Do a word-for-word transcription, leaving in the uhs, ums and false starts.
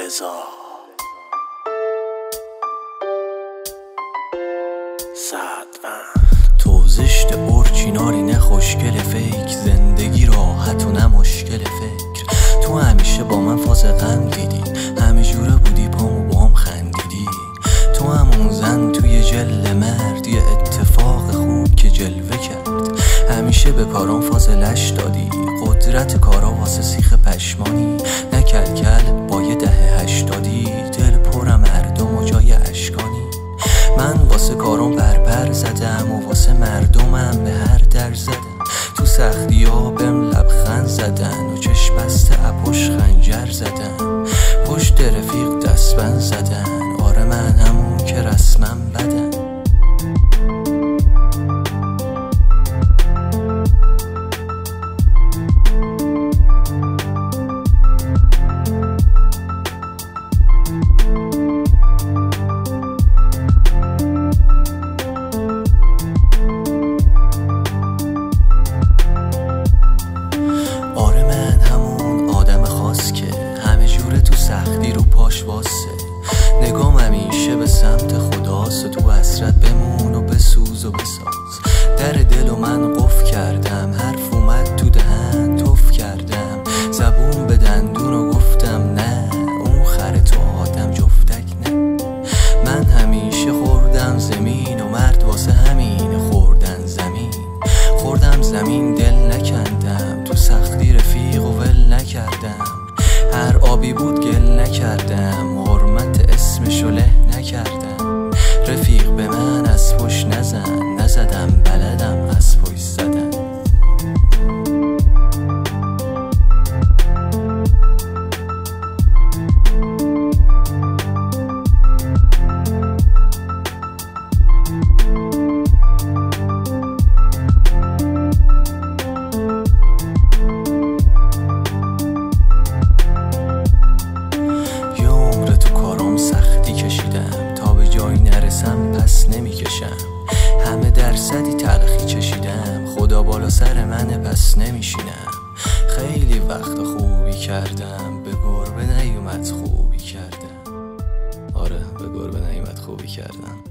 رضا سعدوند. تو زشت اورجینالی نه خوشگل فیک، زندگی راحت و نه مشکل فکر. تو همیشه با من فاز غم دیدی، همه جوره بودی پامو بام خندیدی. تو همون زن توی جل مرد، یه اتفاق خوب که جلوه کرد. همیشه به کاران فاصلش دادی، قدرت کارا واسه سیخ پشمانی. نه کلکل با یه دهه هشتادی، دل پر مردم و جای اشکانی. من واسه کارم پرپر زدم و واسه مردمم به هر در زدم. تو سختی ها بهم لبخند زدن و چشم بسته اپوش خنجر زدن. پشت رفیق دستبند زدن، آره من همون که رسمم بدن. سختی رو پاش واسه نگام همیشه به سمت خداست و تو حسرت بمون و بسوز و بساز. در دل و من قفل کردم، حرف اومد تو دهن تف کردم. زبون به دندون و گفتم نه، اون خر تو آدم جفتک نه. من همیشه خوردم زمین و مرد واسه همین خوردن زمین. خوردم زمین دل نکندم، تو سختی رفیق و ول نکردم. هر آبی بود گل نکردم، حرمت اسمشو له نکردم. رفیق به من از پشت نزن، نزدم بلدم از پشت زدن. نرسم پس نمیکشم، همه درصدی تلخی چشیدم. خدا بالا سر منه پس نمیشینم. خیلی وقت خوبی کردم، به گربه نیومد خوبی کردم. آره به گربه نیومد خوبی کردم.